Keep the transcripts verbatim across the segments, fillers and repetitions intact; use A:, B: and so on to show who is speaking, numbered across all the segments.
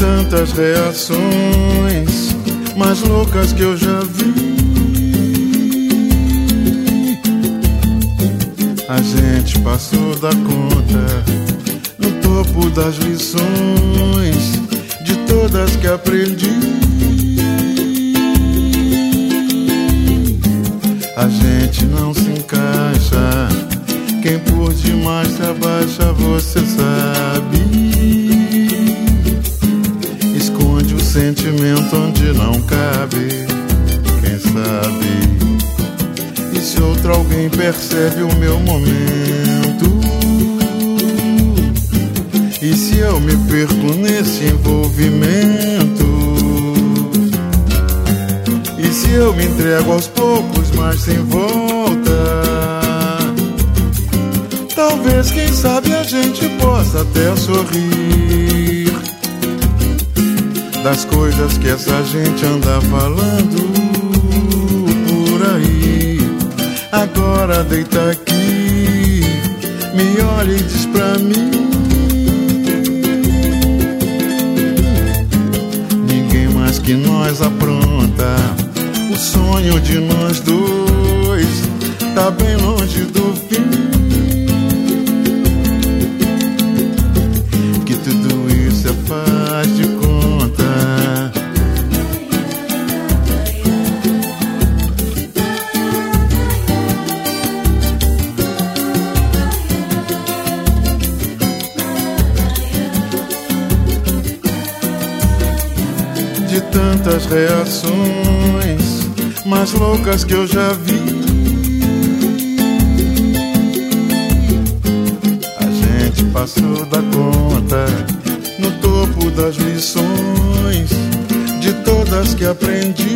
A: tantas reações mais loucas que eu já vi. A gente passou da conta no topo das lições de todas que aprendi. A gente não se encaixa, quem por demais se abaixa, você sabe. Esconde o sentimento onde não cabe, quem sabe. E se outro alguém percebe o meu momento? E se eu me perco nesse envolvimento? E se eu me entrego aos poucos, mas sem volta? Talvez, quem sabe, a gente possa até sorrir das coisas que essa gente anda falando por aí. Agora deita aqui, me olha e diz pra mim: ninguém mais que nós apronta o sonho de nós dois, tá bem longe do fim. Que tudo isso é faz de conta. De tantas reações mais loucas que eu já vi. A gente passou da conta no topo das lições de todas que aprendi.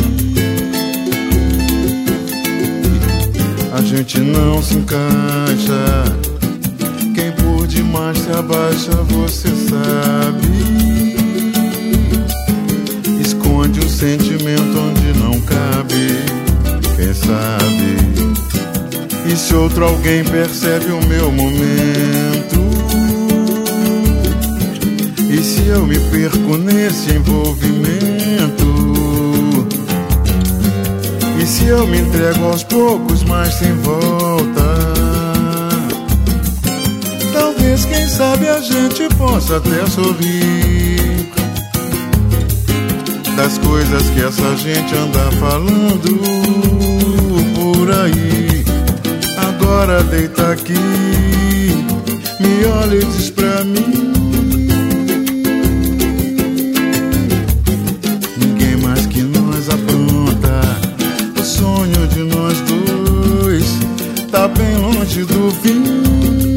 A: A gente não se encaixa, quem por demais se abaixa, você sabe. Esconde o sentimento onde não cabe, quem sabe. E se outro alguém percebe o meu momento? E se eu me perco nesse envolvimento? E se eu me entrego aos poucos, mas sem volta? Talvez, quem sabe, a gente possa até sorrir das coisas que essa gente anda falando por aí. Agora deita aqui, me olha e diz pra mim: ninguém mais que nós apronta o sonho de nós dois, tá bem longe do fim.